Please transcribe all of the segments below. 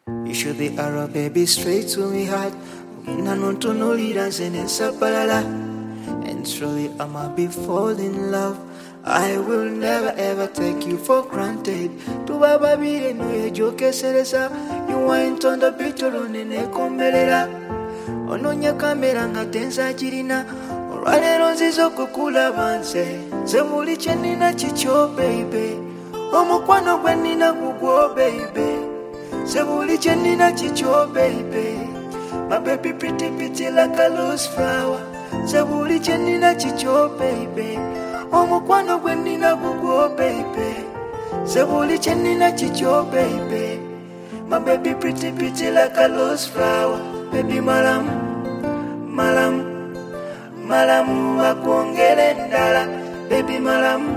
You should be arrow, baby, straight to me heart. And truly I'ma be falling in love. I will never ever take you for granted. Tu baba bire no ejoke seresa. You went on the beat ne komerera. Ononya kamera nga tenza jirina. Olwalero nzizo kukula banse. Zemuli chenina chicho baby. Omukwano gwe nina gugwo baby. Zemuli chenina chicho baby. My baby pretty like a loose flower. Zabuli chenina chicho baby. Omukwano gwe nina gugwo baby. Zabuli chenina chicho baby. My baby pretty like a loose flower. Baby malam wakuongele ndala. Baby malam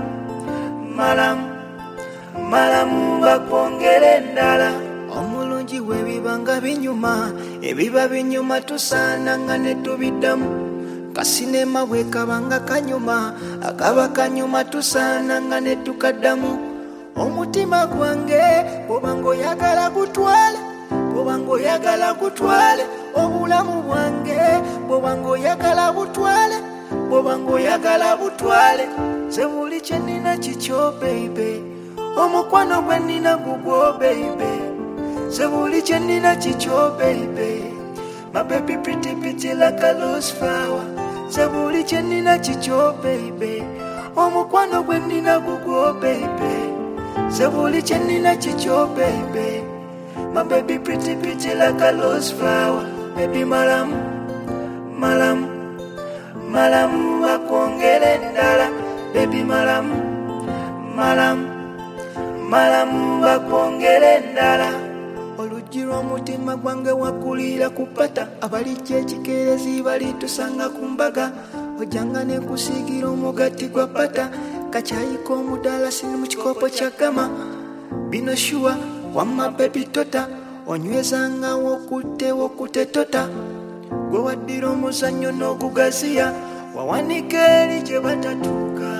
wakuongele ndala. Omulungi webibanga binyuma, ebiba binyuma tusaananga ne tubiddamu. Kasinema bwe kabanga kanyuma, akaba kanyuma tusaananga ne tukaddamu. Omutima gwange bw'obanga oyagala gutwale, bw'obanga oyagala gutwale. Obulamu bwange bw'obanga oyagala butwale, bw'obanga oyagala butwale. Nze buli kye nnina kikyo baby, omukwano gwe nnina gugwo baby. Zabuli chenina chicho baby. My baby pretty like a loose flower. Zabuli chenina chicho baby. Omukwano gwe nina gugwo baby. Zabuli chenina chicho baby. My baby pretty like a loose flower. Baby malam wakuongele ndala. Baby malam wakuongele ndala. Olujirwa omutima gwange wakulira kupata. Abalijja ekikerezi balitusanga ku mbaga. Ojjanga ne kusiigira omugati gwa pata. Kakyayiko omudala sini mu kikopo kya gama. Bino shuwa wamma baby tota. Onywezanga wokutte tota. Gwe waddira omuzannyo n'ogugaziya. Wawanika eri gye batatuuka.